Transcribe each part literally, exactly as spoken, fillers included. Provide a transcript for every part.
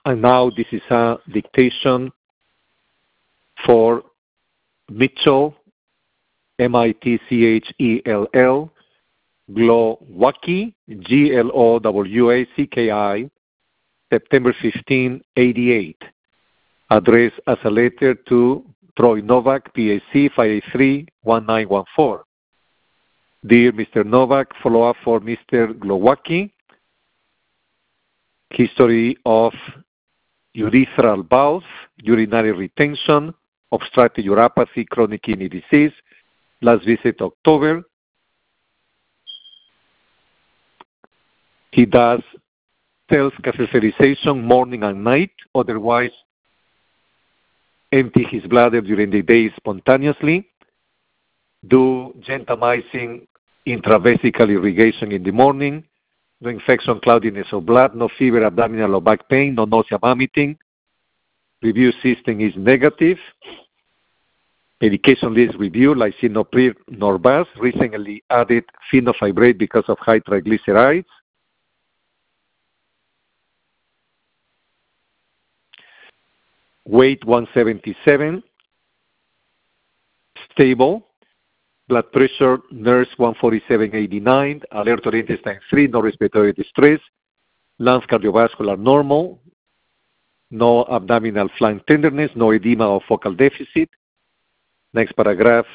And now this is a dictation for Mitchell, M I T C H E L L, Glowacki, G L O W A C K I, September fifteenth, eighty-eight. Addressed as a letter to Troy Novak, P A C five eight three, one nine one four. Dear Mister Novak, follow-up for Mister Glowacki. History of urethral valve, urinary retention, obstructive uropathy, chronic kidney disease. Last visit October. He does self-catheterization morning and night, otherwise empty his bladder during the day spontaneously. Do gentamicin intravesical irrigation in the morning. No infection, cloudiness of blood, no fever, abdominal or back pain, no nausea, vomiting. Review system is negative. Medication list review, lisinopril, Norvasc. Recently added fenofibrate because of high triglycerides. Weight one seventy-seven. Stable. Blood pressure, nurse one forty-seven eighty-nine, alert or intestine three, no respiratory distress, lungs cardiovascular normal, no abdominal flank tenderness, no edema or focal deficit. Next paragraph.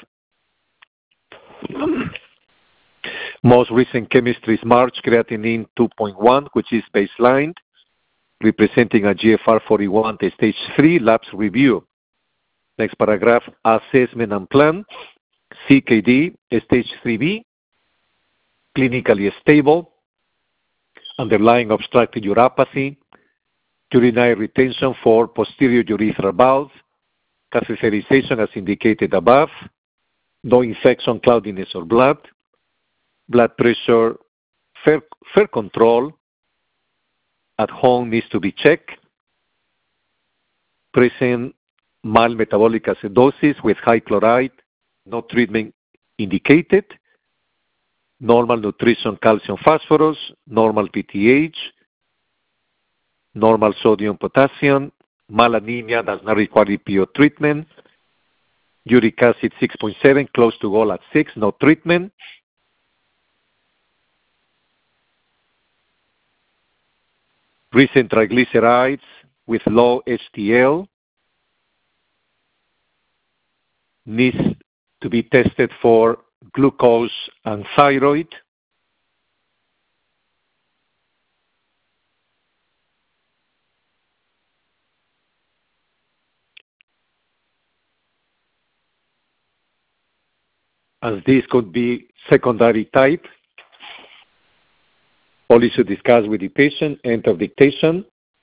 Most recent chemistry is March, creatinine two point one, which is baseline, representing a G F R forty-one to stage three, labs review. Next paragraph, assessment and plan. C K D, stage three B, clinically stable, underlying obstructive uropathy, urinary retention for posterior urethral valve, catheterization as indicated above, no infection, cloudiness or blood, blood pressure, fair, fair control, at home needs to be checked, present mild metabolic acidosis with high chloride, no treatment indicated, normal nutrition, calcium, phosphorus, normal P T H, normal sodium, potassium, mild anemia does not require E P O treatment, uric acid six point seven, close to goal at six, no treatment. Recent triglycerides with low H D L needs to be tested for glucose and thyroid. As this could be secondary type, only should discuss with the patient. End of dictation.